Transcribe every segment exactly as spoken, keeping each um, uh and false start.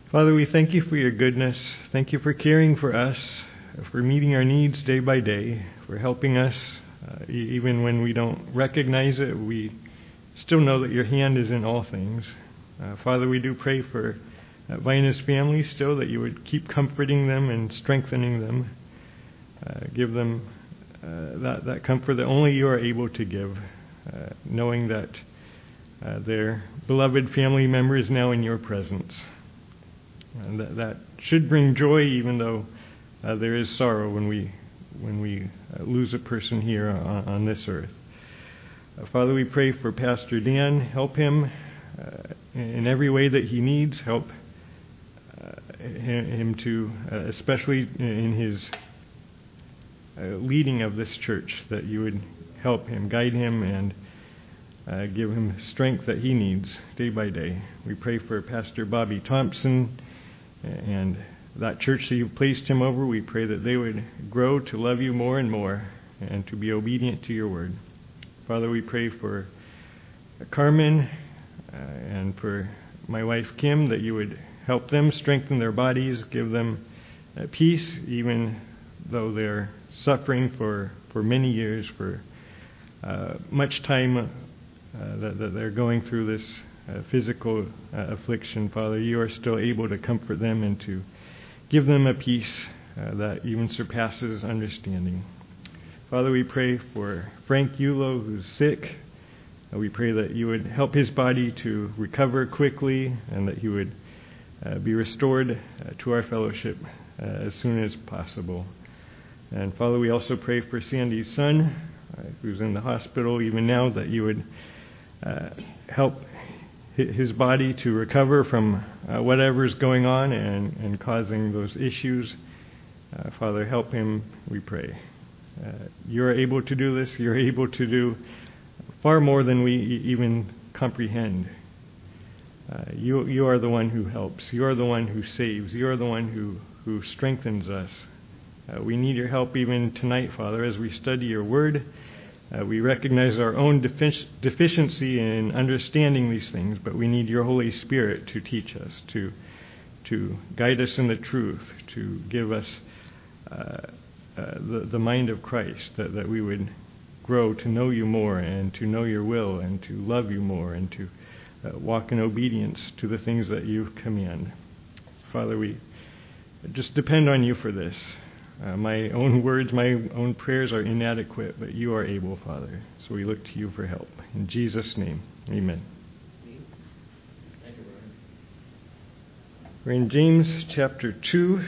Father, we thank you for your goodness. Thank you for caring for us, for meeting our needs day by day, for helping us. Uh, e- even when we don't recognize it, we still know that your hand is in all things. Uh, Father, we do pray for uh, Vina's family still, that you would keep comforting them and strengthening them. Uh, give them uh, that, that comfort that only you are able to give, uh, knowing that uh, their beloved family member is now in your presence. And that, that should bring joy, even though uh, there is sorrow when we when we uh, lose a person here on, on this earth. Uh, Father, we pray for Pastor Dan. Help him uh, in every way that he needs. Help uh, him to, uh, especially in his uh, leading of this church, that you would help him, guide him, and uh, give him strength that he needs day by day. We pray for Pastor Bobby Thompson and that church that you've placed him over. We pray that they would grow to love you more and more and to be obedient to your word. Father, we pray for Carmen uh, and for my wife Kim, that you would help them strengthen their bodies, give them uh, peace, even though they're suffering for, for many years, for uh, much time uh, that, that they're going through this uh, physical uh, affliction. Father, you are still able to comfort them and to give them a peace uh, that even surpasses understanding. Father, we pray for Frank Yulo, who's sick. Uh, we pray that you would help his body to recover quickly and that he would uh, be restored uh, to our fellowship uh, as soon as possible. And Father, we also pray for Sandy's son, uh, who's in the hospital even now, that you would uh, help his body to recover from uh, whatever's going on and, and causing those issues. Uh, Father, help him, we pray. Uh, you're able to do this. You're able to do far more than we e- even comprehend. Uh, you, you are the one who helps. You are the one who saves. You are the one who, who strengthens us. Uh, we need your help even tonight, Father, as we study your word. Uh, we recognize our own defic- deficiency in understanding these things, but we need your Holy Spirit to teach us, to to guide us in the truth, to give us uh, uh, the, the mind of Christ, that, that we would grow to know you more and to know your will and to love you more and to uh, walk in obedience to the things that you command. Father, we just depend on you for this. Uh, my own words, my own prayers are inadequate, but you are able, Father. So we look to you for help. In Jesus' name, amen. Thank you, Brian. We're in James chapter two.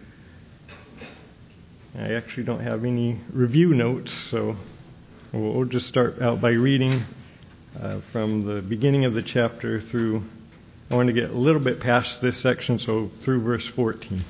I actually don't have any review notes, so we'll, we'll just start out by reading uh, from the beginning of the chapter through, I want to get a little bit past this section, so through verse fourteen.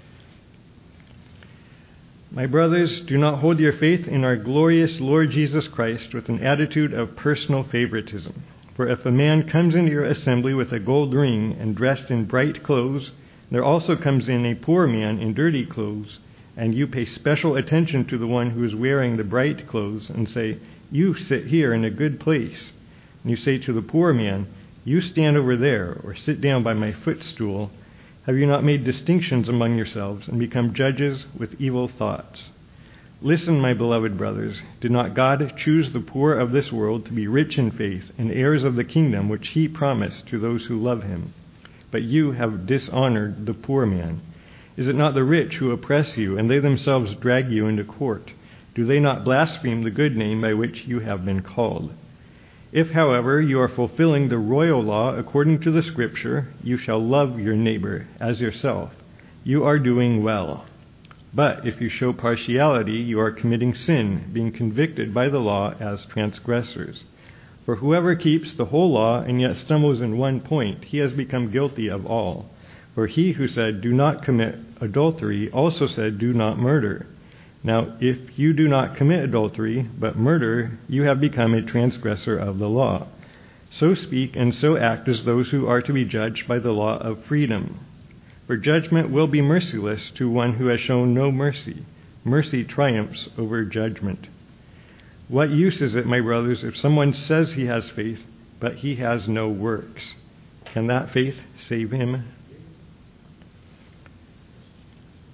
My brothers, do not hold your faith in our glorious Lord Jesus Christ with an attitude of personal favoritism. For if a man comes into your assembly with a gold ring and dressed in bright clothes, there also comes in a poor man in dirty clothes, and you pay special attention to the one who is wearing the bright clothes and say, "You sit here in a good place." And you say to the poor man, "You stand over there," or "Sit down by my footstool." Have you not made distinctions among yourselves and become judges with evil thoughts? Listen, my beloved brothers, did not God choose the poor of this world to be rich in faith and heirs of the kingdom which he promised to those who love him? But you have dishonored the poor man. Is it not the rich who oppress you, and they themselves drag you into court? Do they not blaspheme the good name by which you have been called? If, however, you are fulfilling the royal law according to the Scripture, you shall love your neighbor as yourself, you are doing well. But if you show partiality, you are committing sin, being convicted by the law as transgressors. For whoever keeps the whole law and yet stumbles in one point, he has become guilty of all. For he who said, "Do not commit adultery," also said, "Do not murder." Now, if you do not commit adultery, but murder, you have become a transgressor of the law. So speak and so act as those who are to be judged by the law of freedom. For judgment will be merciless to one who has shown no mercy. Mercy triumphs over judgment. What use is it, my brothers, if someone says he has faith, but he has no works? Can that faith save him?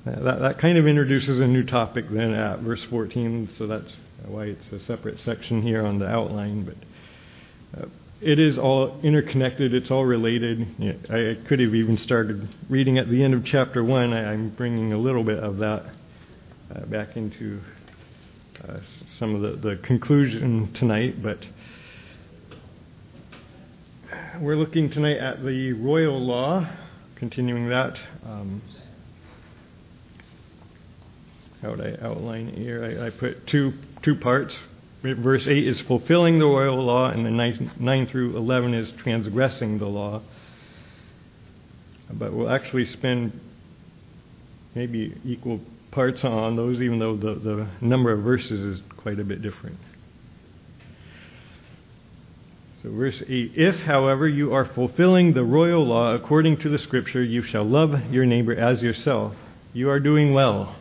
Uh, that, that kind of introduces a new topic then at verse fourteen, so that's why it's a separate section here on the outline. But uh, it is all interconnected, it's all related. Yeah, I, I could have even started reading at the end of chapter one. I, I'm bringing a little bit of that uh, back into uh, some of the, the conclusion tonight, but we're looking tonight at the royal law, continuing that. Um, how would I outline it here? I, I put two two parts. Verse eight is fulfilling the royal law, and then nine, nine through eleven is transgressing the law. But we'll actually spend maybe equal parts on those, even though the, the number of verses is quite a bit different. So verse eight, if, however, you are fulfilling the royal law according to the Scripture, you shall love your neighbor as yourself. You are doing well.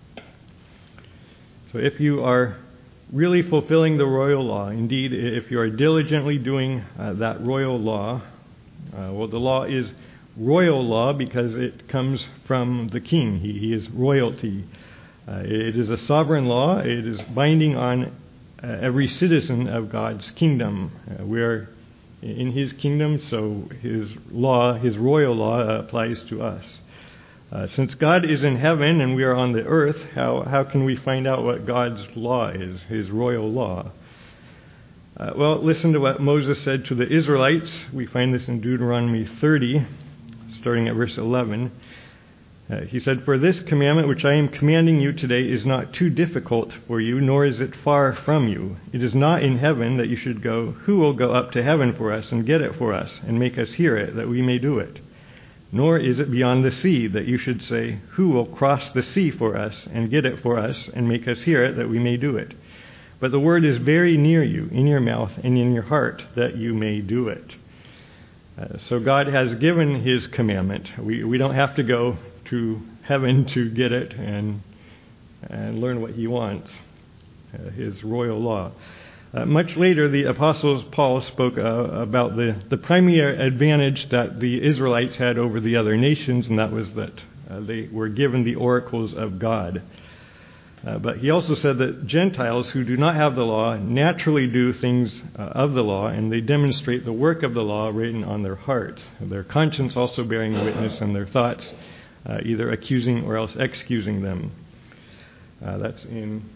So if you are really fulfilling the royal law, indeed, if you are diligently doing uh, that royal law, uh, well, the law is royal law because it comes from the king. He, he is royalty. Uh, it is a sovereign law. It is binding on uh, every citizen of God's kingdom. Uh, we are in his kingdom, so his law, his royal law, uh, applies to us. Uh, since God is in heaven and we are on the earth, how, how can we find out what God's law is, his royal law? Uh, well, listen to what Moses said to the Israelites. We find this in Deuteronomy thirty, starting at verse eleven. Uh, he said, "For this commandment which I am commanding you today is not too difficult for you, nor is it far from you. It is not in heaven that you should go. Who will go up to heaven for us and get it for us and make us hear it, that we may do it? Nor is it beyond the sea that you should say, who will cross the sea for us and get it for us and make us hear it, that we may do it? But the word is very near you, in your mouth and in your heart, that you may do it." Uh, so God has given his commandment. We we don't have to go to heaven to get it and and learn what he wants, uh, his royal law. Uh, much later, the Apostle Paul spoke uh, about the, the primary advantage that the Israelites had over the other nations, and that was that uh, they were given the oracles of God. Uh, but he also said that Gentiles who do not have the law naturally do things uh, of the law, and they demonstrate the work of the law written on their heart, their conscience also bearing witness, and their thoughts uh, either accusing or else excusing them. Uh, that's in...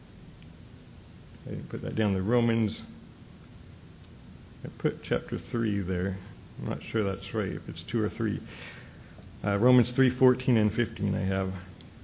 I didn't put that down, the Romans. I put chapter three there. I'm not sure that's right, if it's two or three. Uh, Romans three, fourteen and fifteen I have.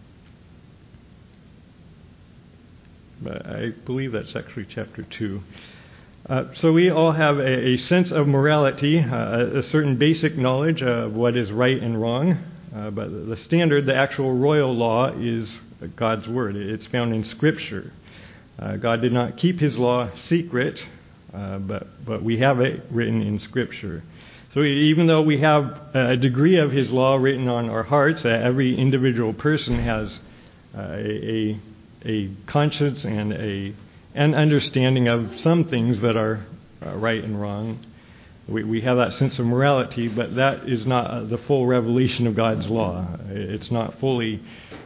But I believe that's actually chapter two. Uh, so we all have a, a sense of morality, uh, a certain basic knowledge of what is right and wrong. Uh, but the standard, the actual royal law, is God's Word. It's found in Scripture. Uh, God did not keep his law secret, uh, but but we have it written in Scripture. So even though we have a degree of his law written on our hearts, uh, every individual person has uh, a, a conscience and a an understanding of some things that are uh, right and wrong. We, we have that sense of morality, but that is not uh, the full revelation of God's law. It's not fully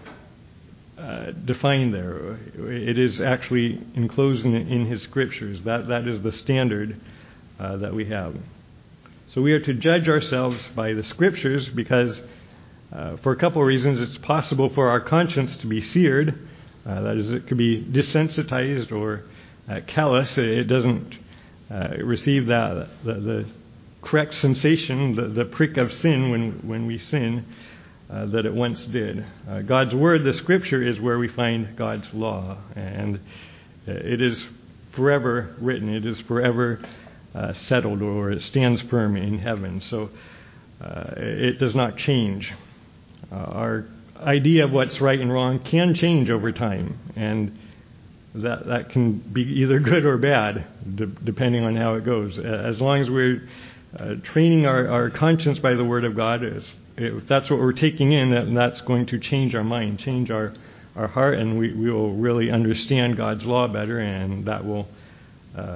Uh, defined there. It is actually enclosed in, in his scriptures. That that is the standard uh, that we have. So we are to judge ourselves by the scriptures because, uh, for a couple of reasons, it's possible for our conscience to be seared. Uh, that is, it could be desensitized or uh, callous. It doesn't uh, receive that the, the correct sensation, the, the prick of sin when when we sin. Uh, that it once did. Uh, God's Word, the Scripture, is where we find God's law, and it is forever written. It is forever uh, settled, or it stands firm in heaven. So uh, it does not change. Uh, our idea of what's right and wrong can change over time, and that that can be either good or bad, de- depending on how it goes. As long as we're uh, training our, our conscience by the Word of God, it's if that's what we're taking in, then that's going to change our mind, change our, our heart, and we, we will really understand God's law better, and that will uh,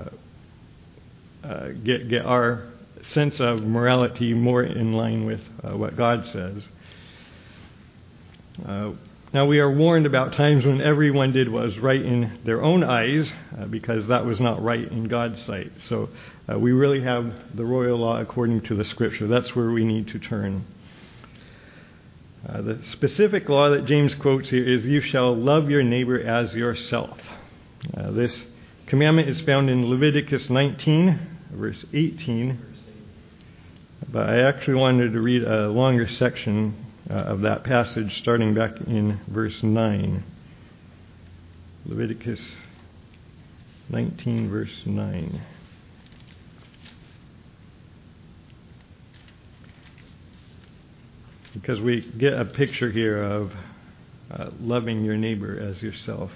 uh, get get our sense of morality more in line with uh, what God says. Uh, Now we are warned about times when everyone did what was right in their own eyes, uh, because that was not right in God's sight. So uh, we really have the royal law according to the Scripture. That's where we need to turn. Uh, the specific law that James quotes here is, "You shall love your neighbor as yourself." Uh, this commandment is found in Leviticus nineteen, verse eighteen. But I actually wanted to read a longer section uh, of that passage, starting back in verse nine. Leviticus nineteen, verse nine. Because we get a picture here of uh, loving your neighbor as yourself.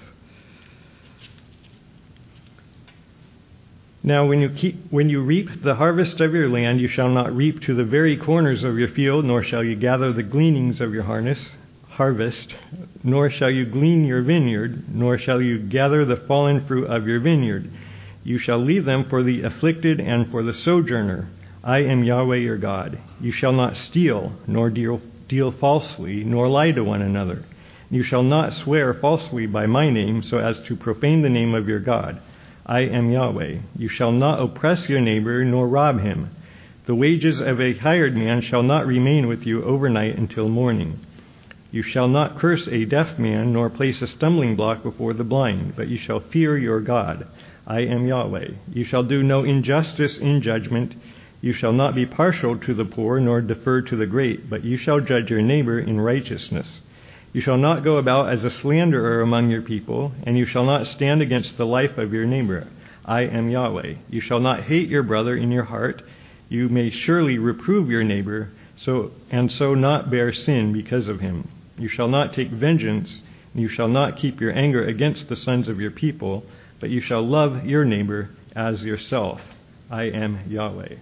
Now, when you keep, when you reap the harvest of your land, you shall not reap to the very corners of your field, nor shall you gather the gleanings of your harness, harvest, nor shall you glean your vineyard, nor shall you gather the fallen fruit of your vineyard. You shall leave them for the afflicted and for the sojourner. I am Yahweh your God. You shall not steal, nor deal, deal falsely, nor lie to one another. You shall not swear falsely by my name, so as to profane the name of your God. I am Yahweh. You shall not oppress your neighbor, nor rob him. The wages of a hired man shall not remain with you overnight until morning. You shall not curse a deaf man, nor place a stumbling block before the blind, but you shall fear your God. I am Yahweh. You shall do no injustice in judgment. You shall not be partial to the poor, nor defer to the great, but you shall judge your neighbor in righteousness. You shall not go about as a slanderer among your people, and you shall not stand against the life of your neighbor. I am Yahweh. You shall not hate your brother in your heart. You may surely reprove your neighbor, so and so not bear sin because of him. You shall not take vengeance, and you shall not keep your anger against the sons of your people, but you shall love your neighbor as yourself. I am Yahweh.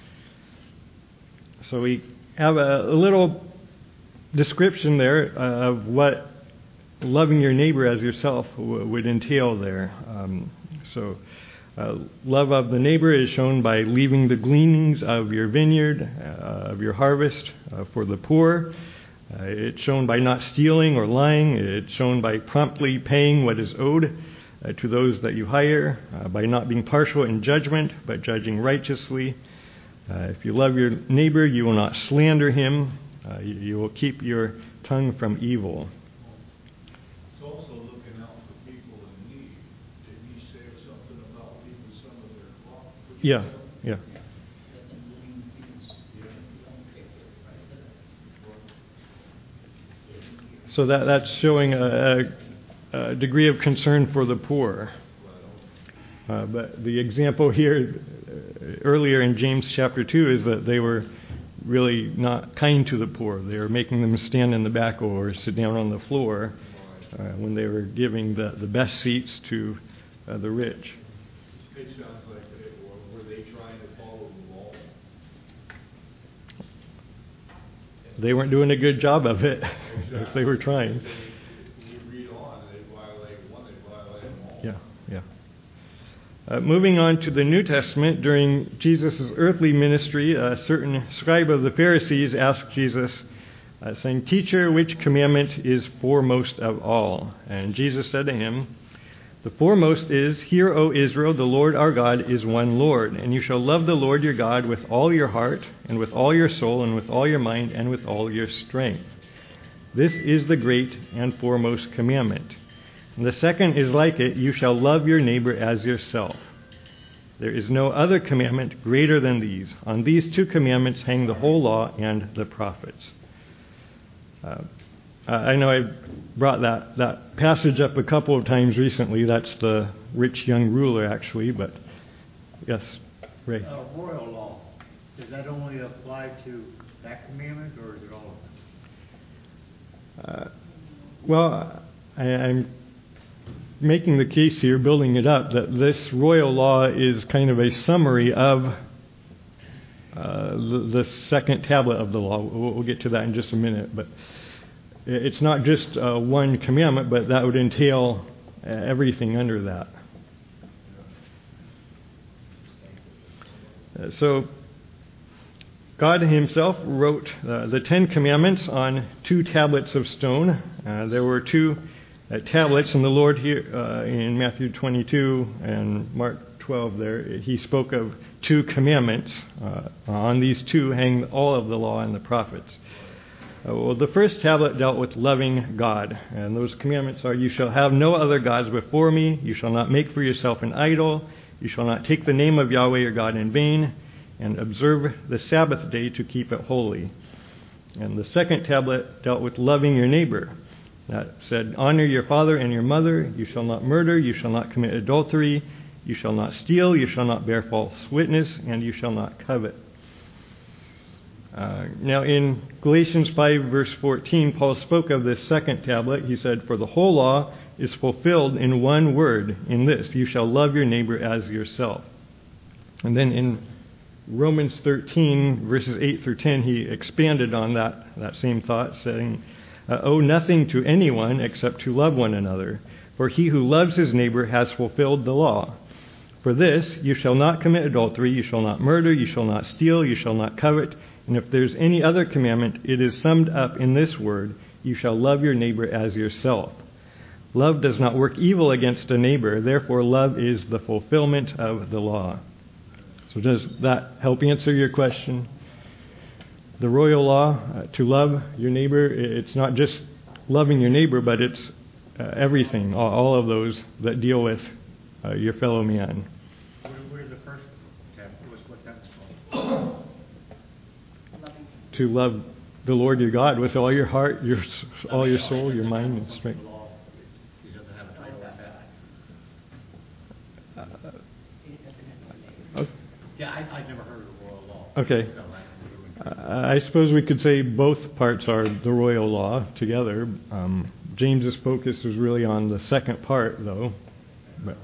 So we have a, a little description there uh, of what loving your neighbor as yourself w- would entail there. Um, so uh, love of the neighbor is shown by leaving the gleanings of your vineyard, uh, of your harvest uh, for the poor. Uh, it's shown by not stealing or lying. It's shown by promptly paying what is owed uh, to those that you hire, uh, by not being partial in judgment, but judging righteously. Uh, if you love your neighbor, you will not slander him. Uh, you, you will keep your tongue from evil. It's also looking out for people in need. Did he say something about leaving some of their flock? Yeah, yeah. So that that's showing a, a, a degree of concern for the poor. Uh, but the example here uh, earlier in James chapter two is that they were really not kind to the poor. They were making them stand in the back or sit down on the floor uh, when they were giving the, the best seats to uh, the rich. It sounds like they were, were they trying to follow the law? They weren't doing a good job of it if they were trying. If you read on, they violated one, they violated them all. Yeah, yeah. Uh, moving on to the New Testament, during Jesus' earthly ministry, a certain scribe of the Pharisees asked Jesus, uh, saying, "Teacher, which commandment is foremost of all?" And Jesus said to him, "The foremost is, Hear, O Israel, the Lord our God is one Lord, and you shall love the Lord your God with all your heart, and with all your soul, and with all your mind, and with all your strength. This is the great and foremost commandment. And the second is like it, you shall love your neighbor as yourself. There is no other commandment greater than these. On these two commandments hang the whole law and the prophets." Uh, I know I brought that, that passage up a couple of times recently. That's the rich young ruler, actually. But yes, Ray. Uh, royal law, does that only apply to that commandment, or is it all of them? Uh, well, I, I'm making the case here, building it up, that this royal law is kind of a summary of uh, the, the second tablet of the law. We'll, we'll get to that in just a minute. But it's not just uh, one commandment, but that would entail uh, everything under that. Uh, so God himself wrote uh, the Ten Commandments on two tablets of stone. Uh, there were two uh, tablets, and the Lord here uh, in Matthew twenty-two and Mark twelve there, he spoke of two commandments. Uh, on these two hang all of the law and the prophets. Uh, well, the first tablet dealt with loving God, and those commandments are, you shall have no other gods before me, you shall not make for yourself an idol, you shall not take the name of Yahweh your God in vain, and observe the Sabbath day to keep it holy. And the second tablet dealt with loving your neighbor. That said, honor your father and your mother, you shall not murder, you shall not commit adultery, you shall not steal, you shall not bear false witness, and you shall not covet. Uh, now in Galatians five verse fourteen, Paul spoke of this second tablet. He said, for the whole law is fulfilled in one word, in this, you shall love your neighbor as yourself. And then in Romans thirteen verses eight through ten, he expanded on that, that same thought, saying, uh, owe nothing to anyone except to love one another. For he who loves his neighbor has fulfilled the law. For this, you shall not commit adultery, you shall not murder, you shall not steal, you shall not covet. And if there's any other commandment, it is summed up in this word, you shall love your neighbor as yourself. Love does not work evil against a neighbor, therefore love is the fulfillment of the law. So does that help answer your question? The royal law, uh, to love your neighbor, it's not just loving your neighbor, but it's uh, everything, all, all of those that deal with uh, your fellow man. Where, where's the first tab? What's, what's that called? To love the Lord your God with all your heart, your all your soul, your mind, and strength. He doesn't have a title like that. Uh, okay. Yeah, I, I've never heard of the royal law. Okay. So Uh, I suppose we could say both parts are the royal law together. Um, James's focus is really on the second part, though. But,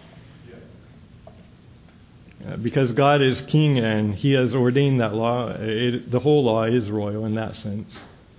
uh, because God is king and he has ordained that law, it, the whole law is royal in that sense.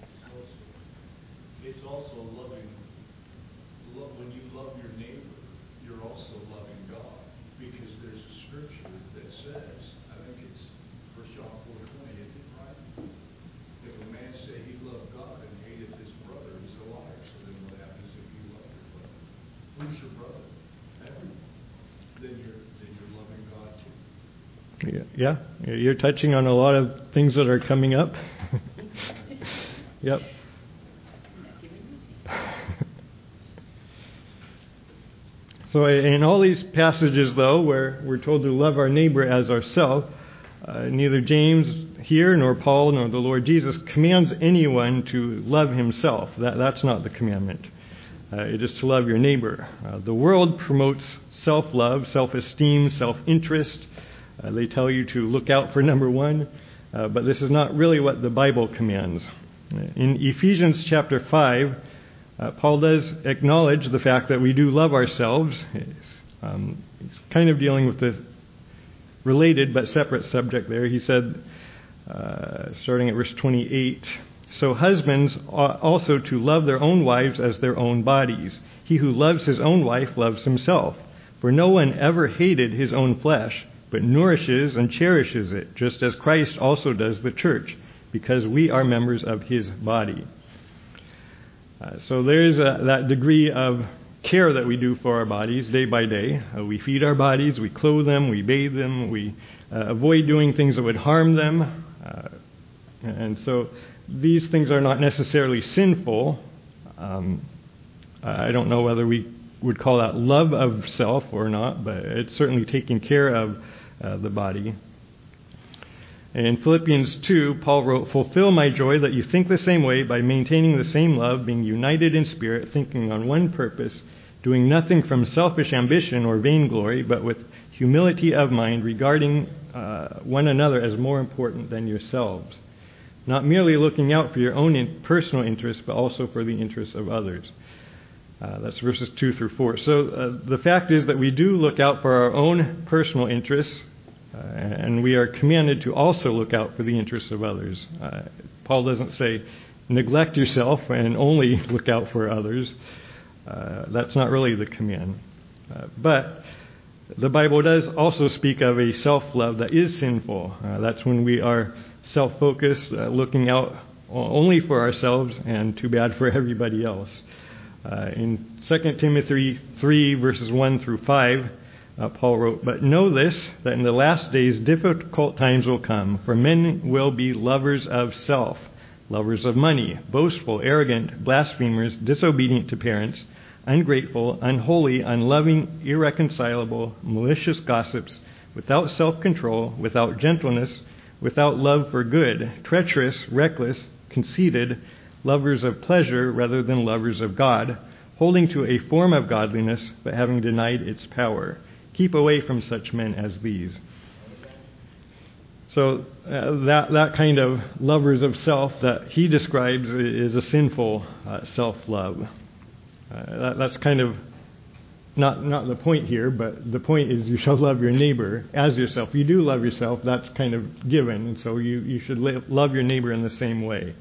It's also loving, love, when you love your neighbor, you're also loving God. Because there's a scripture that says, I think it's First John four twenty, isn't it right? If a man say he loved God and hated his brother, he's a liar. So then what happens if you love your brother? Who's your brother? Everyone. Then you're, then you're loving God too. Yeah, you're touching on a lot of things that are coming up. Yep. So in all these passages, though, where we're told to love our neighbor as ourselves, uh, neither James here, nor Paul, nor the Lord Jesus commands anyone to love himself. That, that's not the commandment. Uh, it is to love your neighbor. Uh, the world promotes self-love, self-esteem, self-interest. Uh, they tell you to look out for number one, uh, but this is not really what the Bible commands. In Ephesians chapter five, uh, Paul does acknowledge the fact that we do love ourselves. He's, um, he's kind of dealing with the related but separate subject there. He said, uh, starting at verse twenty-eight, so husbands ought also to love their own wives as their own bodies. He who loves his own wife loves himself. For no one ever hated his own flesh, but nourishes and cherishes it, just as Christ also does the church, because we are members of his body. Uh, so there's a, that degree of care that we do for our bodies day by day. Uh, we feed our bodies, we clothe them, we bathe them, we uh, avoid doing things that would harm them. Uh, and so these things are not necessarily sinful. Um, I don't know whether we would call that love of self or not, but it's certainly taking care of uh, the body. In Philippians two, Paul wrote, fulfill my joy that you think the same way by maintaining the same love, being united in spirit, thinking on one purpose, doing nothing from selfish ambition or vainglory, but with humility of mind, regarding uh, one another as more important than yourselves. Not merely looking out for your own in- personal interests, but also for the interests of others. Uh, that's verses two through four. So uh, the fact is that we do look out for our own personal interests, uh, and we are commanded to also look out for the interests of others. Uh, Paul doesn't say, neglect yourself and only look out for others. Uh, that's not really the command. Uh, but The Bible does also speak of a self-love that is sinful. Uh, that's when we are self-focused, uh, looking out only for ourselves and too bad for everybody else. Uh, in Second Timothy three, verses one through five, uh, Paul wrote, "But know this, that in the last days difficult times will come, for men will be lovers of self, lovers of money, boastful, arrogant, blasphemers, disobedient to parents, ungrateful, unholy, unloving, irreconcilable, malicious gossips, without self-control, without gentleness, without love for good, treacherous, reckless, conceited, lovers of pleasure rather than lovers of God, holding to a form of godliness, but having denied its power. Keep away from such men as these." So uh, that that kind of lovers of self that he describes is a sinful uh, self-love. Uh, that, that's kind of not not the point here, but the point is you shall love your neighbor as yourself. You do love yourself, that's kind of given, and so you, you should live, love your neighbor in the same way.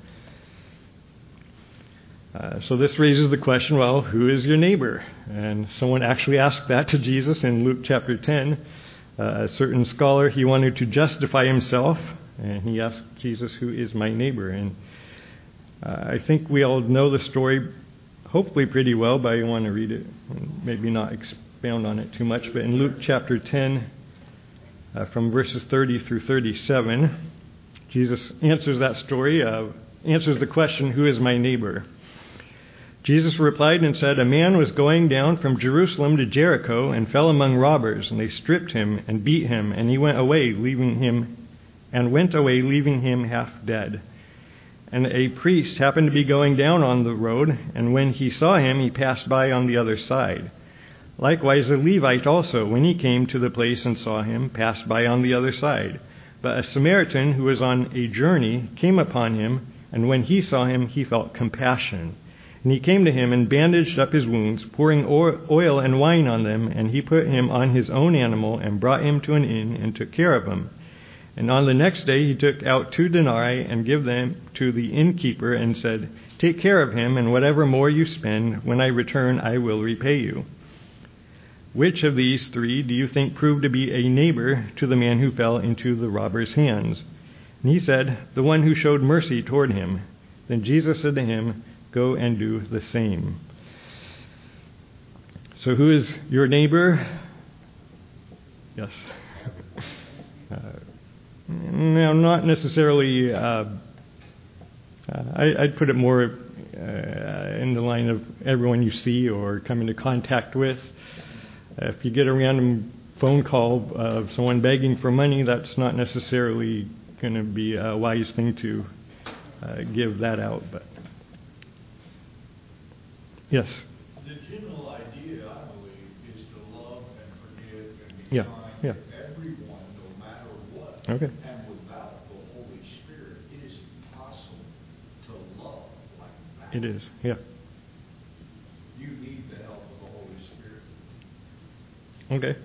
Uh, so this raises the question, well, who is your neighbor? And someone actually asked that to Jesus in Luke chapter ten. Uh, a certain scholar, he wanted to justify himself, and he asked Jesus, who is my neighbor? And uh, I think we all know the story hopefully pretty well, but I want to read it and maybe not expound on it too much. But in Luke chapter ten, uh, from verses thirty through thirty-seven, Jesus answers that story, uh, answers the question, who is my neighbor? Jesus replied and said, "A man was going down from Jerusalem to Jericho and fell among robbers, and they stripped him and beat him, and he went away, leaving him, and went away, leaving him half dead. And a priest happened to be going down on the road, and when he saw him, he passed by on the other side. Likewise, a Levite also, when he came to the place and saw him, passed by on the other side. But a Samaritan who was on a journey came upon him, and when he saw him, he felt compassion. And he came to him and bandaged up his wounds, pouring oil and wine on them, and he put him on his own animal and brought him to an inn and took care of him. And on the next day he took out two denarii and gave them to the innkeeper and said, 'Take care of him, and whatever more you spend, when I return I will repay you.' Which of these three do you think proved to be a neighbor to the man who fell into the robber's hands?" And he said, "The one who showed mercy toward him." Then Jesus said to him, "Go and do the same." So who is your neighbor? Yes. Uh, no, not necessarily. Uh, uh, I, I'd put it more uh, in the line of everyone you see or come into contact with. Uh, if you get a random phone call of someone begging for money, that's not necessarily going to be a wise thing to uh, give that out. But yes. The general idea, I believe, is to love and forgive and be Yeah. kind Yeah. to everyone, no matter what. Okay. And without the Holy Spirit, it is impossible to love like that. It is. Yeah. You need the help of the Holy Spirit. Okay.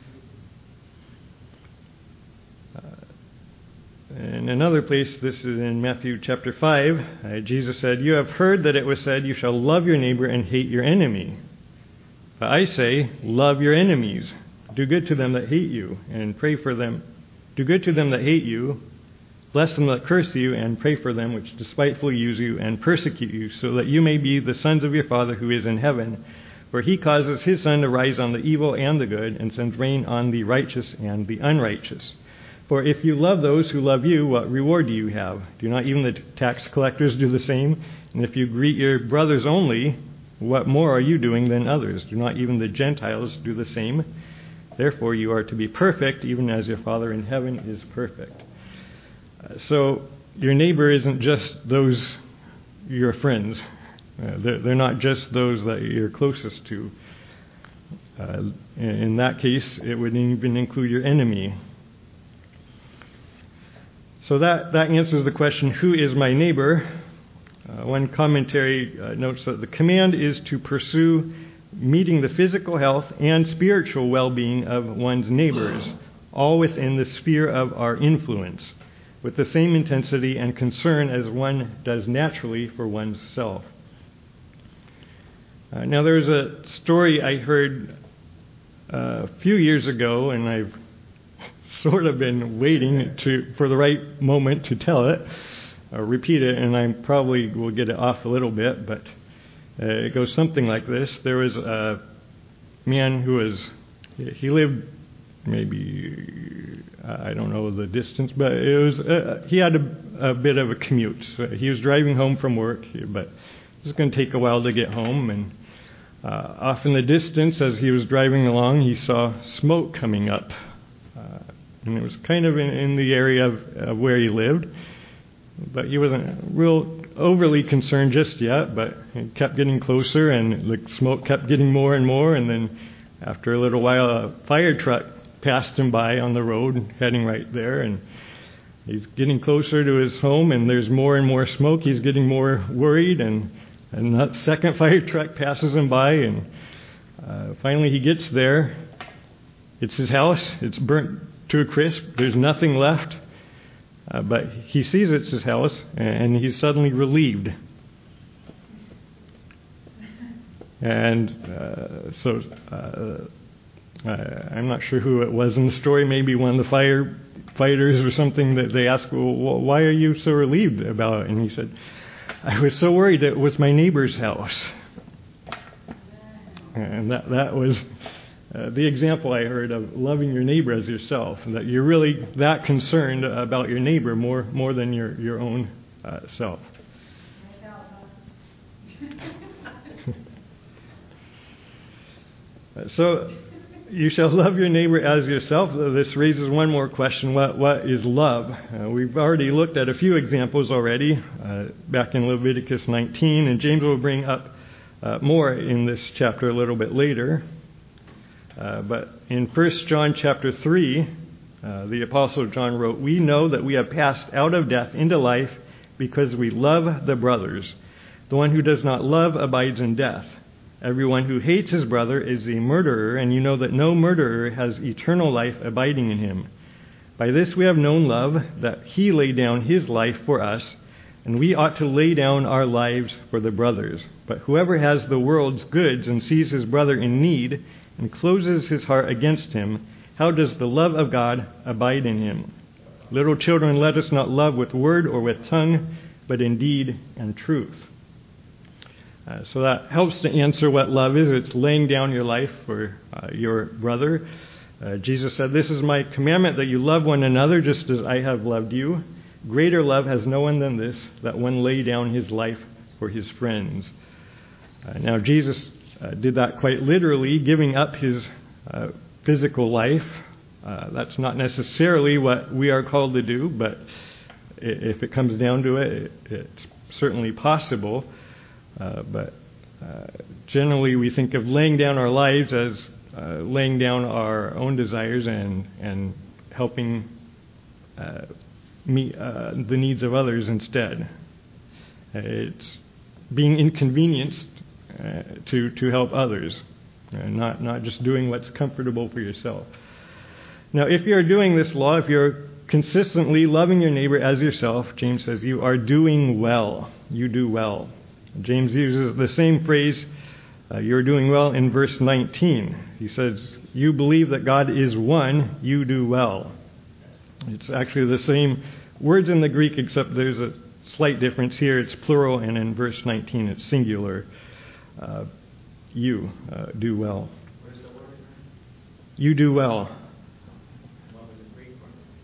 Uh, in another place, this is in Matthew chapter five, uh, Jesus said, "You have heard that it was said, 'You shall love your neighbor and hate your enemy.' But I say, love your enemies. Do good to them that hate you, and pray for them. Do good to them that hate you. Bless them that curse you, and pray for them which despitefully use you and persecute you, so that you may be the sons of your Father who is in heaven. For he causes his sun to rise on the evil and the good, and sends rain on the righteous and the unrighteous. For if you love those who love you, what reward do you have? Do not even the tax collectors do the same? And if you greet your brothers only, what more are you doing than others? Do not even the Gentiles do the same? Therefore you are to be perfect, even as your Father in heaven is perfect." Uh, so your neighbor isn't just those your friends. Uh, they're, they're not just those that you're closest to. Uh, in, in that case, it would even include your enemy. So that, that answers the question, who is my neighbor? Uh, one commentary uh, notes that the command is to pursue meeting the physical health and spiritual well-being of one's neighbors, all within the sphere of our influence, with the same intensity and concern as one does naturally for one's self. Uh, now, there's a story I heard a few years ago, and I've sort of been waiting to for the right moment to tell it, or repeat it, and I probably will get it off a little bit, but uh, it goes something like this. There was a man who was, he lived maybe, I don't know the distance, but it was, uh, he had a, a bit of a commute. So he was driving home from work, but it was going to take a while to get home, and uh, off in the distance, as he was driving along, he saw smoke coming up. Uh, and it was kind of in, in the area of, of where he lived, but he wasn't real overly concerned just yet, but it kept getting closer, and the smoke kept getting more and more, and then after a little while, a fire truck passed him by on the road, heading right there, and he's getting closer to his home, and there's more and more smoke. He's getting more worried, and, and that second fire truck passes him by, and uh, finally he gets there. It's his house. It's burnt to a crisp. There's nothing left, uh, but he sees it's his house, and he's suddenly relieved. And uh, so uh, Uh, I'm not sure who it was in the story, maybe one of the firefighters or something, that they asked, well, why are you so relieved about it? And he said, I was so worried that it was my neighbor's house. And that, that was uh, the example I heard of loving your neighbor as yourself, that you're really that concerned about your neighbor more, more than your, your own uh, self. So, you shall love your neighbor as yourself. This raises one more question. What, what is love? Uh, we've already looked at a few examples already uh, back in Leviticus nineteen, and James will bring up uh, more in this chapter a little bit later. Uh, but in First John chapter three, uh, the Apostle John wrote, we know that we have passed out of death into life because we love the brothers. The one who does not love abides in death. Everyone who hates his brother is a murderer, and you know that no murderer has eternal life abiding in him. By this we have known love, that he laid down his life for us, and we ought to lay down our lives for the brothers. But whoever has the world's goods and sees his brother in need and closes his heart against him, how does the love of God abide in him? Little children, let us not love with word or with tongue, but in deed and truth. Uh, so that helps to answer what love is. It's laying down your life for uh, your brother. Uh, Jesus said, this is my commandment, that you love one another just as I have loved you. Greater love has no one than this, that one lay down his life for his friends. Uh, now, Jesus uh, did that quite literally, giving up his uh, physical life. Uh, that's not necessarily what we are called to do, but if it comes down to it, it it's certainly possible. Uh, but uh, generally we think of laying down our lives as uh, laying down our own desires and, and helping uh, meet uh, the needs of others instead. Uh, it's being inconvenienced uh, to, to help others, uh, not, not just doing what's comfortable for yourself. Now, if you're doing this law, if you're consistently loving your neighbor as yourself, James says you are doing well. You do well. James uses the same phrase, uh, you're doing well, in verse nineteen. He says, you believe that God is one, you do well. It's actually the same words in the Greek, except there's a slight difference here. It's plural, and in verse nineteen it's singular. Uh, you uh, do well. Where's the word? You do well. What was the Greek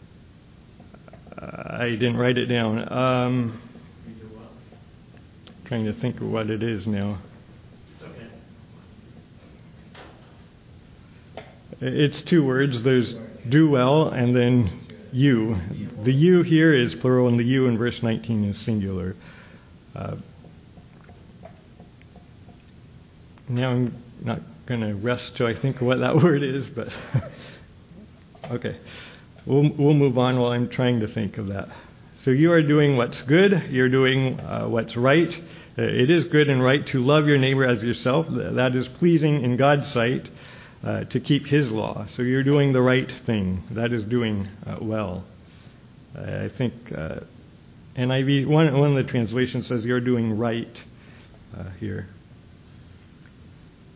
word? Uh, I didn't write it down. Um, You do well. trying to think of what it is now. It's okay. It's two words. There's do well and then you. The you here is plural, and the you in verse nineteen is singular. Uh, now I'm not going to rest till I think of what that word is, but okay. We'll, we'll move on while I'm trying to think of that. So you are doing what's good. You're doing uh, what's right. Uh, it is good and right to love your neighbor as yourself. That is pleasing in God's sight, uh, to keep His law. So you're doing the right thing. That is doing uh, well. Uh, I think uh, N I V, one, one of the translations says you're doing right uh, here.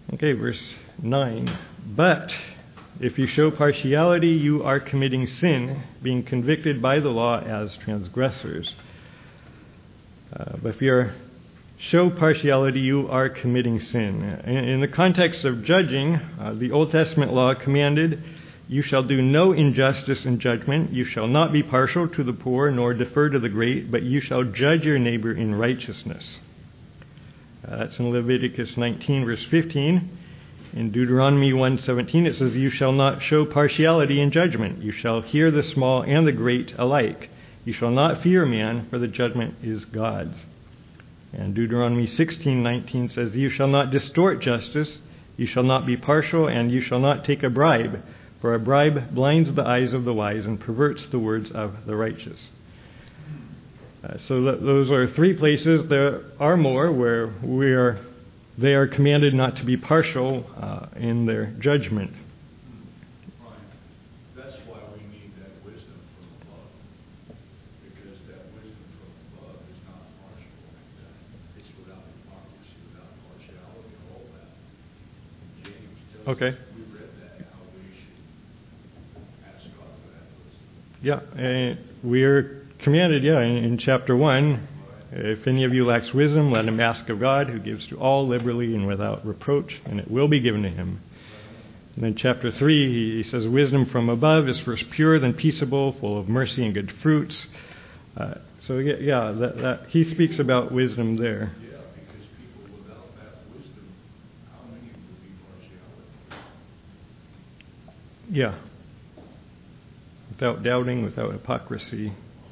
Okay, verse nine. But if you show partiality, you are committing sin, being convicted by the law as transgressors. Uh, but if you show partiality, you are committing sin. In, in the context of judging, uh, the Old Testament law commanded, you shall do no injustice in judgment. You shall not be partial to the poor, nor defer to the great, but you shall judge your neighbor in righteousness. Uh, that's in Leviticus nineteen, verse fifteen. In Deuteronomy one seventeen, it says, you shall not show partiality in judgment. You shall hear the small and the great alike. You shall not fear man, for the judgment is God's. And Deuteronomy sixteen nineteen says, you shall not distort justice. You shall not be partial, and you shall not take a bribe. For a bribe blinds the eyes of the wise and perverts the words of the righteous. Uh, so th- those are three places. There are more where we are, they are commanded not to be partial uh, in their judgment. Right. That's why we need that wisdom from above. Because that wisdom from above is not partial like that. It's without hypocrisy, without partiality, and all that. James tells Okay. us, we read that, how we should ask God for that wisdom. Yeah, and we are commanded, yeah, in, in chapter one, if any of you lacks wisdom, let him ask of God, who gives to all liberally and without reproach, and it will be given to him. And then chapter three, he, he says, wisdom from above is first pure, then peaceable, full of mercy and good fruits. Uh, so yeah, yeah that, that, he speaks about wisdom there. Yeah, because people without that wisdom, how many would be partiality? Yeah. Without doubting, without hypocrisy.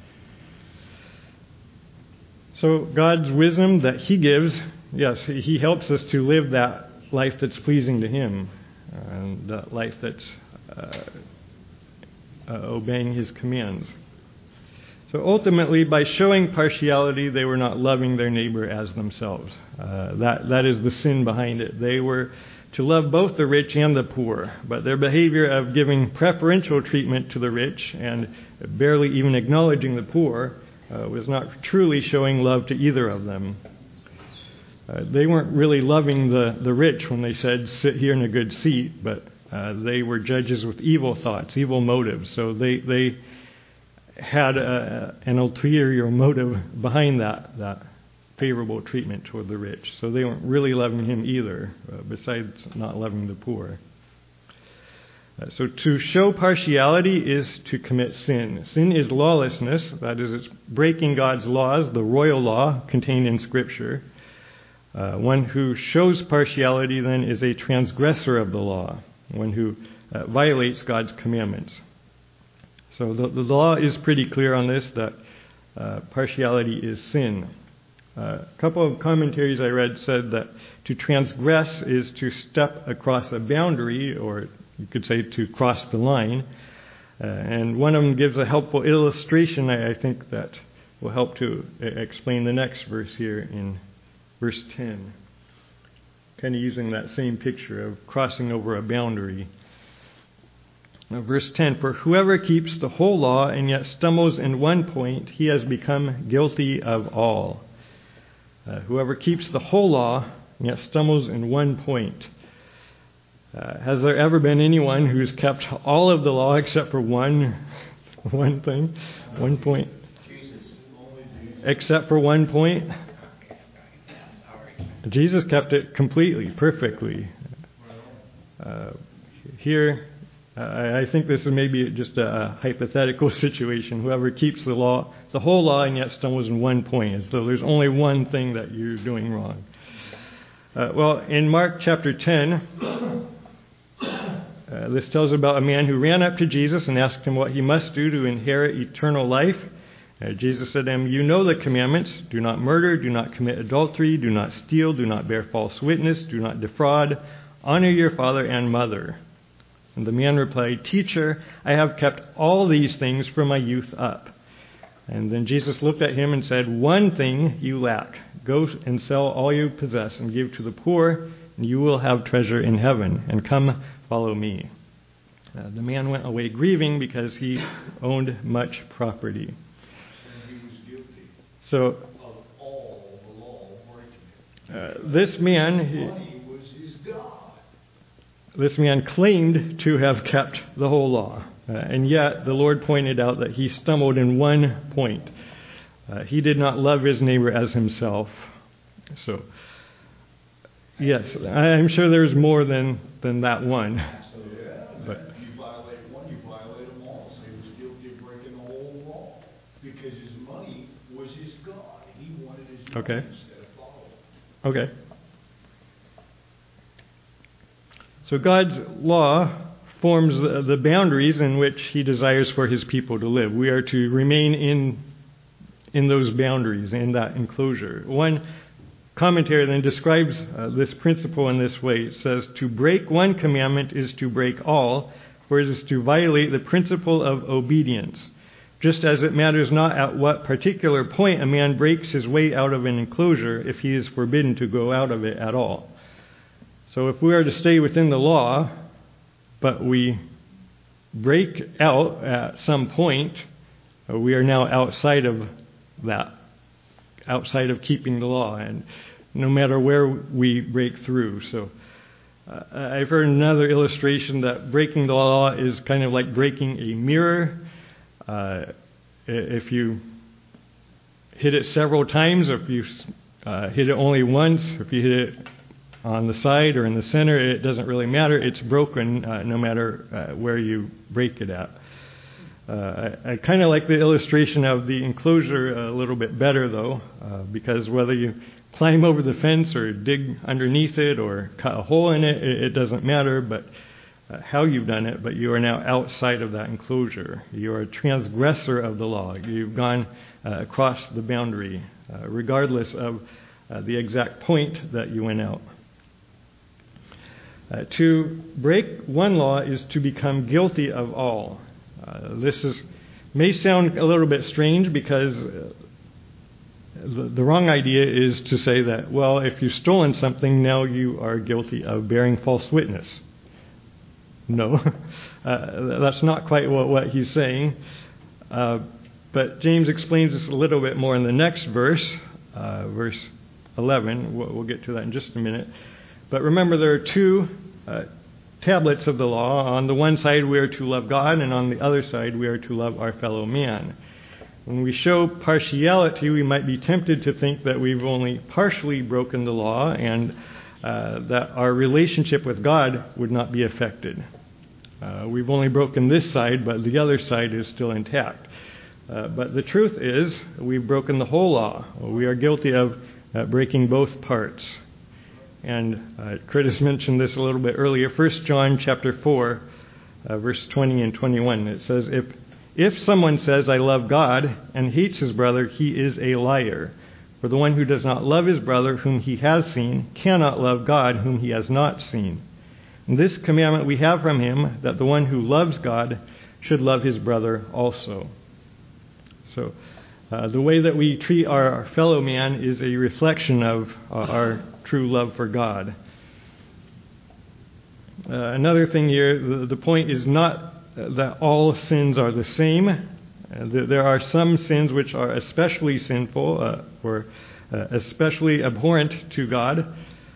So God's wisdom that he gives, yes, he helps us to live that life that's pleasing to him, and that life that's uh, uh, obeying his commands. So ultimately, by showing partiality, they were not loving their neighbor as themselves. Uh, that that is the sin behind it. They were to love both the rich and the poor, but their behavior of giving preferential treatment to the rich and barely even acknowledging the poor uh, was not truly showing love to either of them. Uh, they weren't really loving the, the rich when they said, sit here in a good seat, but uh, they were judges with evil thoughts, evil motives. So they, they had a, an ulterior motive behind that, that favorable treatment toward the rich. So they weren't really loving him either, uh, besides not loving the poor. Uh, so to show partiality is to commit sin. Sin is lawlessness, that is, it's breaking God's laws, the royal law contained in Scripture. Uh, one who shows partiality then is a transgressor of the law, one who uh, violates God's commandments. So the, the law is pretty clear on this, that uh, partiality is sin. Uh, a couple of commentaries I read said that to transgress is to step across a boundary, or you could say to cross the line. Uh, and one of them gives a helpful illustration, I, I think, that will help to explain the next verse here in verse ten. Kind of using that same picture of crossing over a boundary. Now, verse ten, for whoever keeps the whole law and yet stumbles in one point, he has become guilty of all. Uh, whoever keeps the whole law and yet stumbles in one point. Uh, has there ever been anyone who's kept all of the law except for one, one thing, one point? Jesus. Except for one point? Jesus kept it completely, perfectly. Uh, here, I, I think this is maybe just a hypothetical situation. Whoever keeps the law, the whole law, and yet stumbles in one point, as though there's only one thing that you're doing wrong. Uh, well, in Mark chapter ten, uh, this tells about a man who ran up to Jesus and asked him what he must do to inherit eternal life. Uh, Jesus said to him, you know the commandments. Do not murder, do not commit adultery, do not steal, do not bear false witness, do not defraud, honor your father and mother. And the man replied, Teacher, I have kept all these things from my youth up. And then Jesus looked at him and said, one thing you lack. Go and sell all you possess and give to the poor, and you will have treasure in heaven. And come, follow me. Uh, the man went away grieving because he owned much property. And he was guilty So of all the law breaking it. uh, this man, he, Money was his God. this man claimed to have kept the whole law, uh, and yet the Lord pointed out that he stumbled in one point. Uh, he did not love his neighbor as himself. So, yes, I'm sure there's more than, than that one. So, yeah, But if you violate one, you violate them all. So he was guilty of breaking the whole law because his money was his God. He wanted his money Okay. instead of following. Okay. So God's law forms the, the boundaries in which he desires for his people to live. We are to remain in in those boundaries, in that enclosure. One commentary then describes uh, this principle in this way. It says, to break one commandment is to break all, for it is to violate the principle of obedience. Just as it matters not at what particular point a man breaks his way out of an enclosure if he is forbidden to go out of it at all. So if we are to stay within the law, but we break out at some point, uh, we are now outside of that, outside of keeping the law, and no matter where we break through. So uh, I've heard another illustration that breaking the law is kind of like breaking a mirror. Uh, if you hit it several times, or if you uh, hit it only once, if you hit it on the side or in the center, it doesn't really matter. It's broken uh, no matter uh, where you break it at. Uh, I, I kind of like the illustration of the enclosure a little bit better, though, uh, because whether you climb over the fence or dig underneath it or cut a hole in it, it, it doesn't matter, but uh, how you've done it, but you are now outside of that enclosure. You are a transgressor of the law. You've gone uh, across the boundary, uh, regardless of uh, the exact point that you went out. Uh, to break one law is to become guilty of all. Uh, this is may sound a little bit strange because uh, the, the wrong idea is to say that, well, if you've stolen something, now you are guilty of bearing false witness. No, uh, that's not quite what, what he's saying. Uh, but James explains this a little bit more in the next verse, uh, verse eleven. We'll, we'll get to that in just a minute. But remember, there are two uh, tablets of the law. On the one side, we are to love God, and on the other side, we are to love our fellow man. When we show partiality, we might be tempted to think that we've only partially broken the law and uh, that our relationship with God would not be affected. Uh, we've only broken this side, but the other side is still intact. Uh, but the truth is, we've broken the whole law. We are guilty of uh, breaking both parts. And uh, Curtis mentioned this a little bit earlier. First John chapter four, uh, verse twenty and twenty-one. It says, if if someone says, I love God, and hates his brother, he is a liar. For the one who does not love his brother whom he has seen cannot love God whom he has not seen. And this commandment we have from him, that the one who loves God should love his brother also. So uh, the way that we treat our fellow man is a reflection of uh, our true love for God. Uh, another thing here, the, the point is not that all sins are the same. Uh, there, there are some sins which are especially sinful uh, or uh, especially abhorrent to God.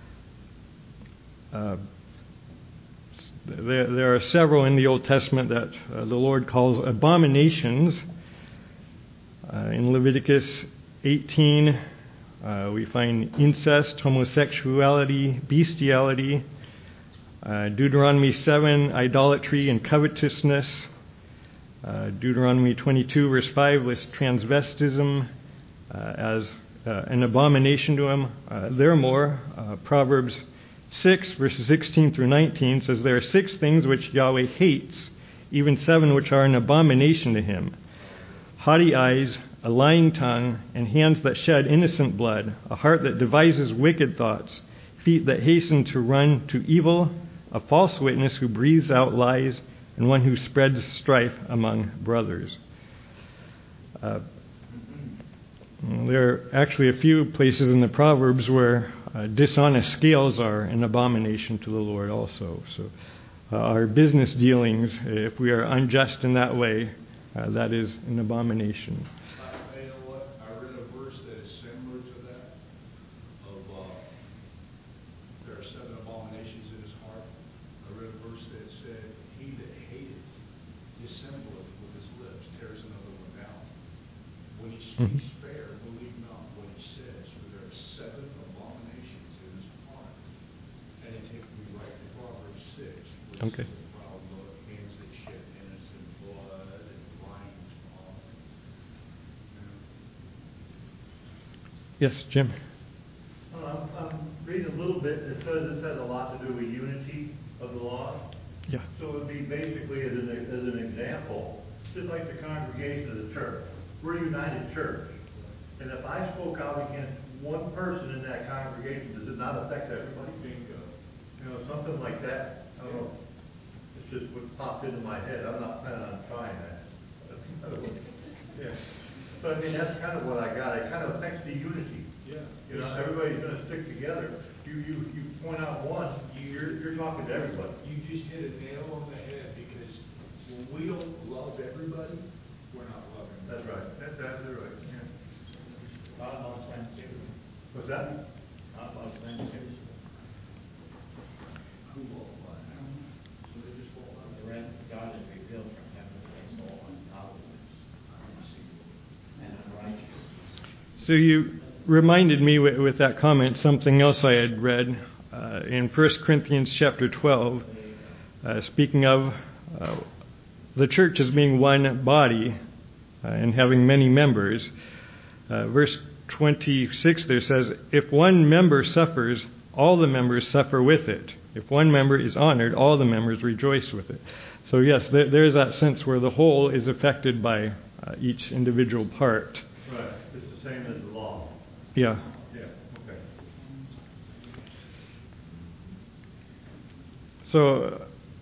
Uh, there, there are several in the Old Testament that uh, the Lord calls abominations. Uh, in Leviticus eighteen, Uh, we find incest, homosexuality, bestiality. Uh, Deuteronomy seven, idolatry and covetousness. Uh, Deuteronomy twenty-two, verse five, lists transvestism uh, as uh, an abomination to him. Uh, there are more. Uh, Proverbs six, verses sixteen through nineteen says, there are six things which Yahweh hates, even seven which are an abomination to him. Haughty eyes, a lying tongue, and hands that shed innocent blood, a heart that devises wicked thoughts, feet that hasten to run to evil, a false witness who breathes out lies, and one who spreads strife among brothers. Uh, there are actually a few places in the Proverbs where uh, dishonest scales are an abomination to the Lord also. So uh, our business dealings, if we are unjust in that way, uh, that is an abomination. You know what? I read a verse that is similar to that. Of uh, there are seven abominations in his heart. I read a verse that said, "He that hateth dissembleth with his lips, tears another one down. When he speaks Mhm. fair, believe not what he says, for there are seven abominations in his heart." And it takes me right to Proverbs six, which Okay. is the proud look, hands that shed innocent blood, and lying tongue. Yes, Jim. Well, I'm, I'm reading a little bit, it says this has a lot to do with unity of the law. Yeah. So it would be basically, as an, as an example, just like the congregation of the church. We're a united church. And if I spoke out against one person in that congregation, does it not affect everybody? Bingo. You know, something like that. I don't know. It's just what popped into my head. I'm not planning on trying that. Yeah. But I mean, that's kind of what I got. It kind of affects the unity. Yeah. You know, everybody's gonna stick together. You, you, you point out one, you're, you're talking to everybody. You just hit a nail on the head, because when we don't love everybody, we're not loving. That's right. That's absolutely right. Yeah. Not about sensitivity. What's that? Not about sensitivity. Who won't lie? So they just won't lie. The wrath of God is revealed from heaven against all ungodliness and unrighteousness. So you reminded me with, with that comment something else I had read uh, in First Corinthians chapter twelve, uh, speaking of uh, the church as being one body uh, and having many members. Uh, verse twenty-six there says, "If one member suffers, all the members suffer with it. If one member is honored, all the members rejoice with it." So yes, there, there is that sense where the whole is affected by uh, each individual part. Right. It's the same as the law. Yeah. Yeah, okay. So,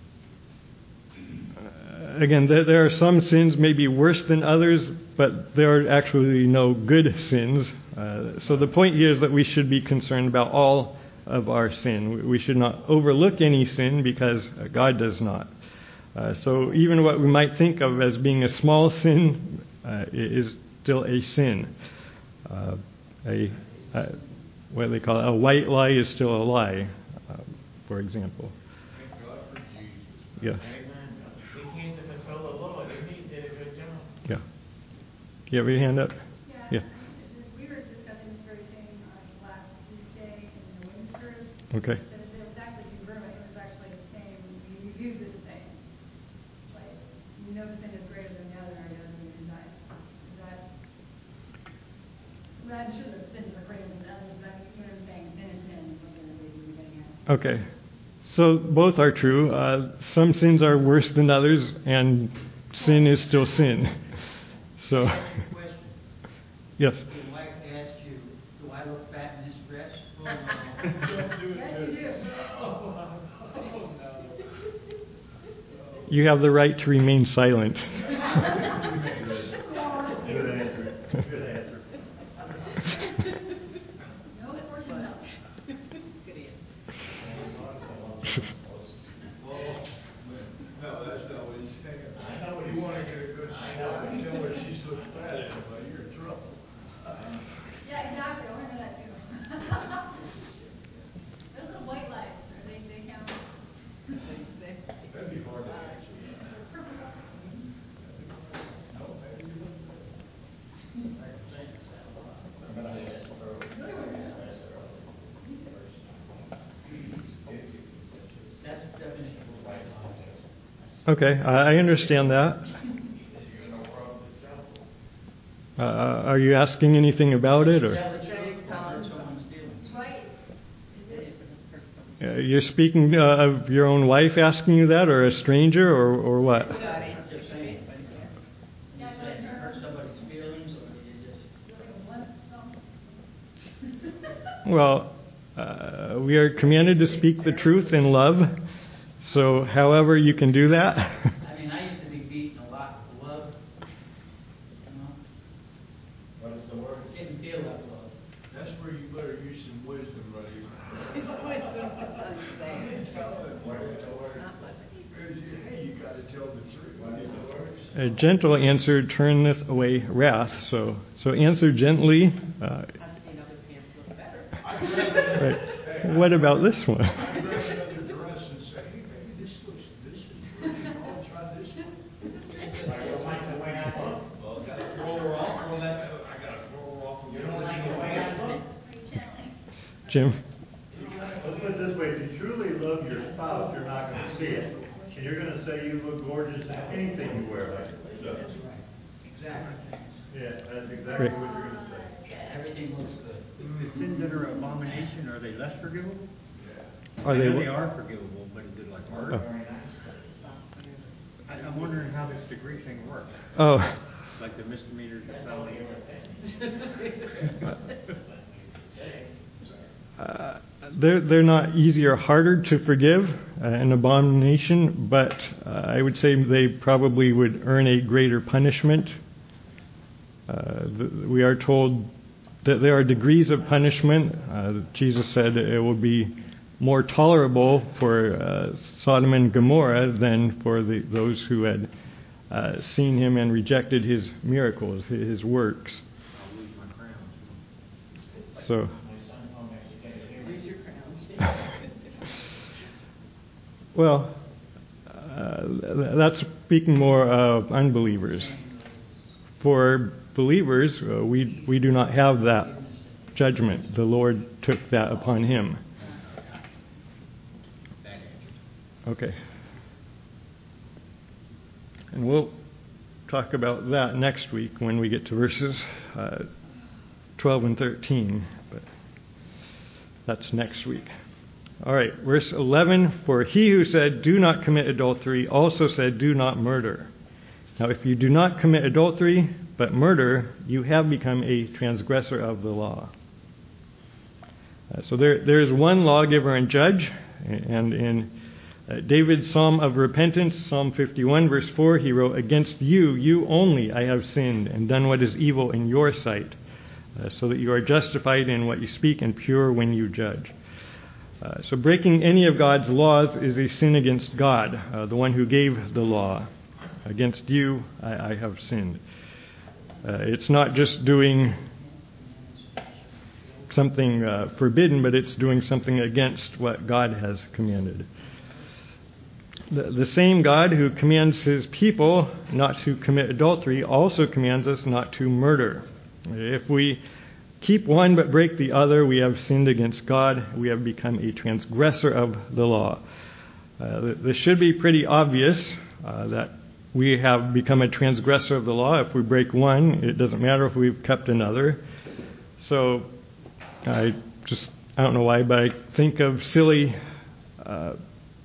uh, again, there, there are some sins maybe worse than others, but there are actually no good sins. Uh, so the point here is that we should be concerned about all of our sin. We, we should not overlook any sin, because uh, God does not. Uh, so even what we might think of as being a small sin uh, is still a sin. Uh, a, uh, what do they call it? A white lie is still a lie, uh, for example. Thank God for Jesus. Yes. Amen. We came to fulfill the law, and he did a good job. Yeah. You have your hand up? Yeah, Yeah. we were discussing this very thing on last Tuesday in the women's group. Okay. That it was actually congruent, it was actually the same, we used it the same. Like, no sin is greater than the other, it doesn't mean that. Is that, well, I'm sure there's sins that are greater than others, but you know what I'm saying, sin is sin, is what they're really getting at. Okay. So both are true. Uh, some sins are worse than others, and sin is still sin. So, Question. yes. The wife asked you, do I look fat in this dress? Don't do it. Yes, you do. Oh, no. You have the right to remain silent. Good answer. Good answer. No portion, no. Well, no, that's not what he's saying. I know you want to get a good shot. You know what she's looking at, but you're in trouble. Yeah, exactly, I remember that too. Those little white lights, are they, they count? That'd be hard to answer. No, maybe you wouldn't. That's the definition of wife. Okay, I I understand that. Uh, are you asking anything about it, Is or that what you're telling someone's doing? Right. Is it? uh, you're speaking uh, of your own wife asking you that, or a stranger, or or what? I'm just saying, but Yeah, does but that her- hurt somebody's feelings, or do you just? What? Oh. Well, uh, we are commanded to speak the truth in love. So, however you can do that. I mean, I used to be beaten a lot with love. You know, What is the word? didn't feel like love. That's where you better use some wisdom, buddy. What is the word? Hey, you got to tell the truth. What is the word? A gentle answer turneth away wrath. So, so answer gently. Uh, I've seen other pants look better. I'd rather, right. What about this one? I'd grab another dress and say, hey, baby, this Jim? Let's put it this way, if you truly love your spouse, you're not going to see it. And you're going to say you look gorgeous in anything you wear. Like, so. Exactly. Yeah, that's exactly Right. what you're going to say. Everything looks good. The sins that are abomination, are they less forgivable? Are I they know what? they are forgivable, but is it like murder? I, I'm wondering how this degree thing works, Oh, like the misdemeanors and felonies. uh, they're they're not easier or harder to forgive uh, an abomination, but uh, I would say they probably would earn a greater punishment. Uh, the, we are told that there are degrees of punishment. Uh, Jesus said it will be more tolerable for uh, Sodom and Gomorrah than for the, those who had uh, seen him and rejected his miracles, his works. I'll lose my crown. So, well, uh, that's speaking more of unbelievers. For believers, uh, we we do not have that judgment. The Lord took that upon him. Okay. And we'll talk about that next week when we get to verses uh, twelve and thirteen. But that's next week. All right, verse eleven. For he who said, "Do not commit adultery," also said, "Do not murder." Now, if you do not commit adultery, but murder, you have become a transgressor of the law. Uh, so there, there is one lawgiver and judge, and in uh, David's Psalm of Repentance, Psalm fifty-one, verse four, he wrote, "Against you, you only, I have sinned and done what is evil in your sight, uh, so that you are justified in what you speak and pure when you judge." Uh, so breaking any of God's laws is a sin against God, uh, the one who gave the law. Against you, I, I have sinned. Uh, it's not just doing something uh, forbidden, but it's doing something against what God has commanded. The, the same God who commands his people not to commit adultery also commands us not to murder. If we keep one but break the other, we have sinned against God. We have become a transgressor of the law. Uh, this should be pretty obvious uh, that we have become a transgressor of the law. If we break one, it doesn't matter if we've kept another. So I just, I don't know why, but I think of silly uh,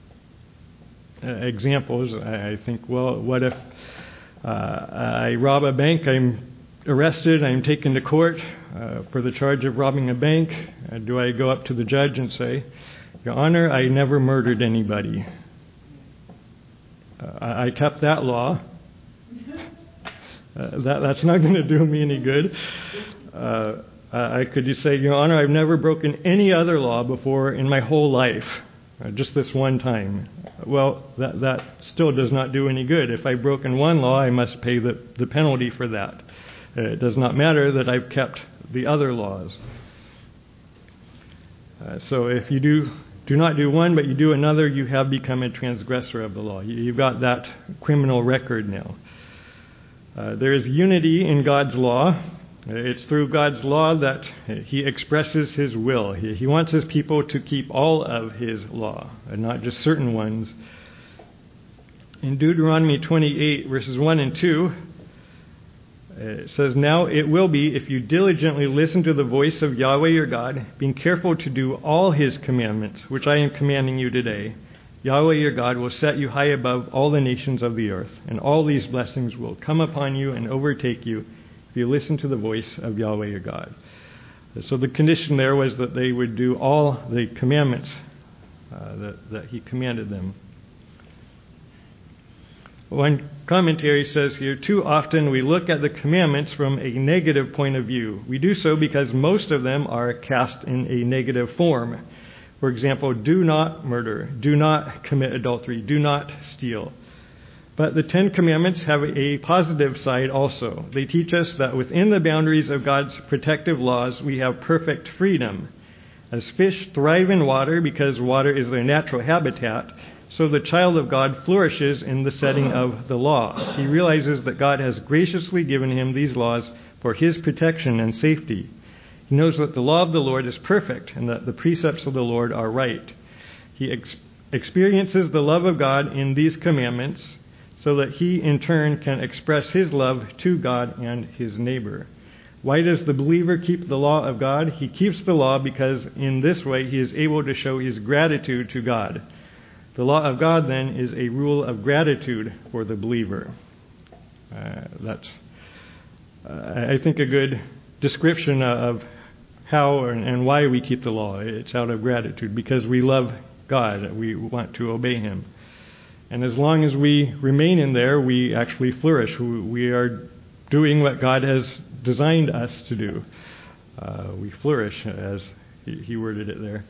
examples. I, I think, well, what if uh, I rob a bank, I'm arrested, I'm taken to court uh, for the charge of robbing a bank. Uh, do I go up to the judge and say, "Your Honor, I never murdered anybody. Uh, I, I kept that law. Uh, that, that's not going to do me any good." Uh, I could just say, "Your Honor, I've never broken any other law before in my whole life, uh, just this one time." Well, that, that still does not do any good. If I've broken one law, I must pay the, the penalty for that. Uh, it does not matter that I've kept the other laws. Uh, so if you do do not do one, but you do another, you have become a transgressor of the law. You, you've got that criminal record now. Uh, there is unity in God's law. It's through God's law that he expresses his will. He, he wants his people to keep all of his law, and not just certain ones. In Deuteronomy twenty-eight, verses one and two, it says, "Now it will be, if you diligently listen to the voice of Yahweh your God, being careful to do all his commandments, which I am commanding you today, Yahweh your God will set you high above all the nations of the earth, and all these blessings will come upon you and overtake you if you listen to the voice of Yahweh your God." So the condition there was that they would do all the commandments uh, that, that he commanded them. One commentary says here, "Too often we look at the commandments from a negative point of view. We do so because most of them are cast in a negative form. For example, do not murder, do not commit adultery, do not steal. But the Ten Commandments have a positive side also. They teach us that within the boundaries of God's protective laws, we have perfect freedom. As fish thrive in water because water is their natural habitat, so the child of God flourishes in the setting of the law. He realizes that God has graciously given him these laws for his protection and safety. He knows that the law of the Lord is perfect and that the precepts of the Lord are right. He ex- experiences the love of God in these commandments so that he in turn can express his love to God and his neighbor. Why does the believer keep the law of God? He keeps the law because in this way he is able to show his gratitude to God. The law of God, then, is a rule of gratitude for the believer. Uh, that's, uh, I think, a good description of how and, and why we keep the law. It's out of gratitude because we love God. We want to obey him. And as long as we remain in there, we actually flourish. We are doing what God has designed us to do. Uh, we flourish, as he, he worded it there.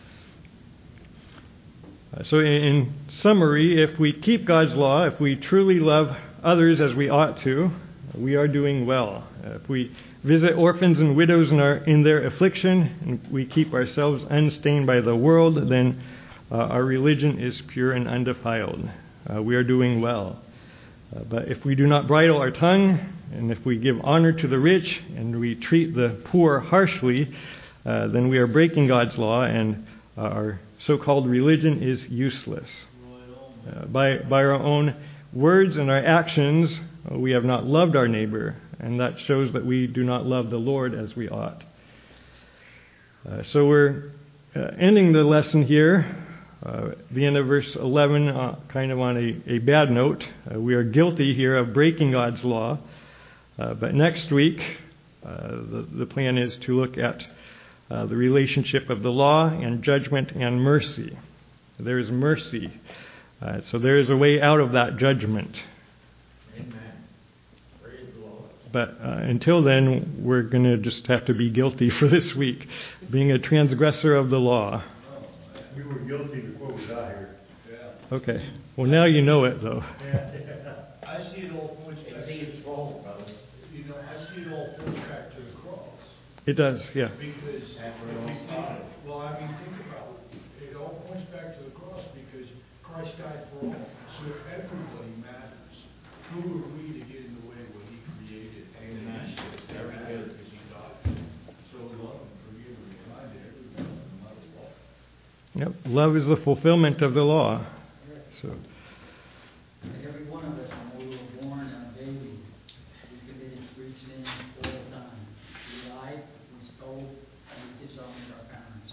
Uh, so in, in summary, if we keep God's law, if we truly love others as we ought to, we are doing well. If we visit orphans and widows in, our, in their affliction, and we keep ourselves unstained by the world, then uh, our religion is pure and undefiled. Uh, we are doing well. Uh, but if we do not bridle our tongue, and if we give honor to the rich, and we treat the poor harshly, uh, then we are breaking God's law, and uh, our so-called religion is useless. Uh, by, by our own words and our actions, uh, we have not loved our neighbor, and that shows that we do not love the Lord as we ought. Uh, so we're uh, ending the lesson here. Uh, the end of verse eleven, uh, kind of on a, a bad note. Uh, we are guilty here of breaking God's law. Uh, but next week, uh, the, the plan is to look at uh, the relationship of the law and judgment and mercy. There is mercy. Uh, so there is a way out of that judgment. Amen. Praise the Lord. But uh, until then, we're going to just have to be guilty for this week, being a transgressor of the law. We were guilty before we got here. Yeah. Okay. Well, now you know it, though. I see it all points back. See it's wrong, brother. You know, I see it all points back to the cross. It does, yeah. Because, That's where it if all you think- started. well, I mean, think about it. It all points back to the cross because Christ died for all. So if everybody matters, who are we to get in the way of what he created? Amen. And he said, Very very good. good, because he died. So love and forgive and kind to everybody, no matter what. Yep. Love is the fulfillment of the law. So, Every one of us, when we were born a baby, we committed three sins all the time. We lied, we stole, and we dishonored our parents.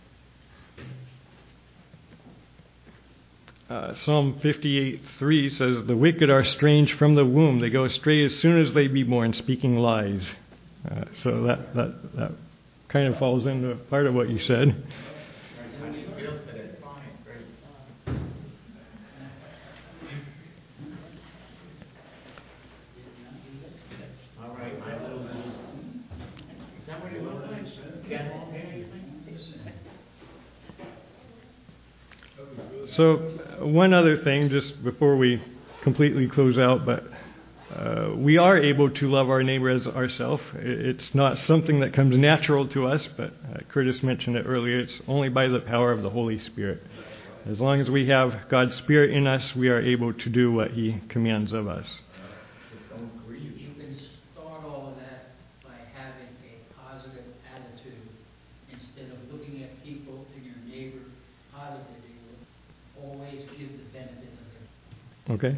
uh, Psalm fifty-eight three says, "The wicked are estranged from the womb. They go astray as soon as they be born, speaking lies." Uh, so that, that, that kind of falls into part of what you said. I need guilt, but it's fine. Great. All right, my little Jesus. Is that what you want to say? You got all anything? So, uh, one other thing, just before we completely close out, but uh, we are able to love our neighbor as ourselves. It's not something that comes natural to us, but uh, Curtis mentioned it earlier. It's only by the power of the Holy Spirit. As long as we have God's Spirit in us, we are able to do what He commands of us. Don't grieve. You can start all of that by having a positive attitude. Instead of looking at people and your neighbor positively, always give the benefit of their. Okay?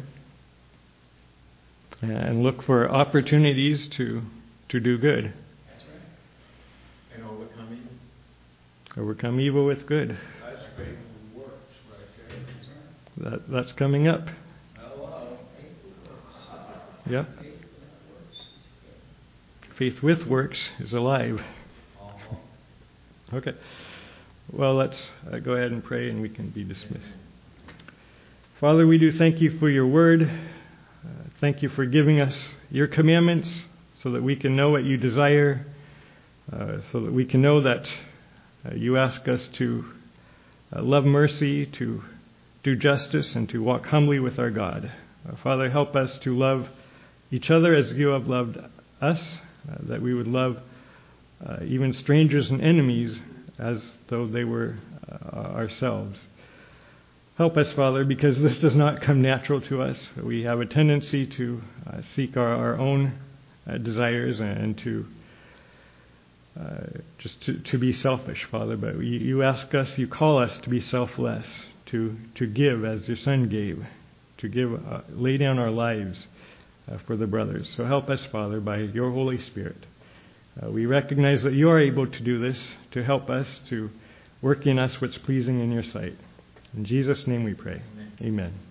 And look for opportunities to to do good. That's right. And overcoming. Overcome evil with good. That's faith and works right there. That's right. That that's coming up. Hello. Yep. Faith without works. Faith with works is alive. Okay. Well, let's uh, go ahead and pray and we can be dismissed. Father, we do thank you for your word. Uh, thank you for giving us your commandments so that we can know what you desire, uh, so that we can know that uh, you ask us to uh, love mercy, to do justice, and to walk humbly with our God. Uh, Father, help us to love each other as you have loved us, uh, that we would love uh, even strangers and enemies as though they were uh, ourselves. Help us, Father, because this does not come natural to us. We have a tendency to uh, seek our, our own uh, desires and to uh, just to, to be selfish, Father, but you, you ask us, you call us to be selfless, to, to give as your Son gave, to give, uh, lay down our lives uh, for the brothers. So help us, Father, by your Holy Spirit. Uh, we recognize that you are able to do this, to help us, to work in us what's pleasing in your sight. In Jesus' name we pray. Amen. Amen.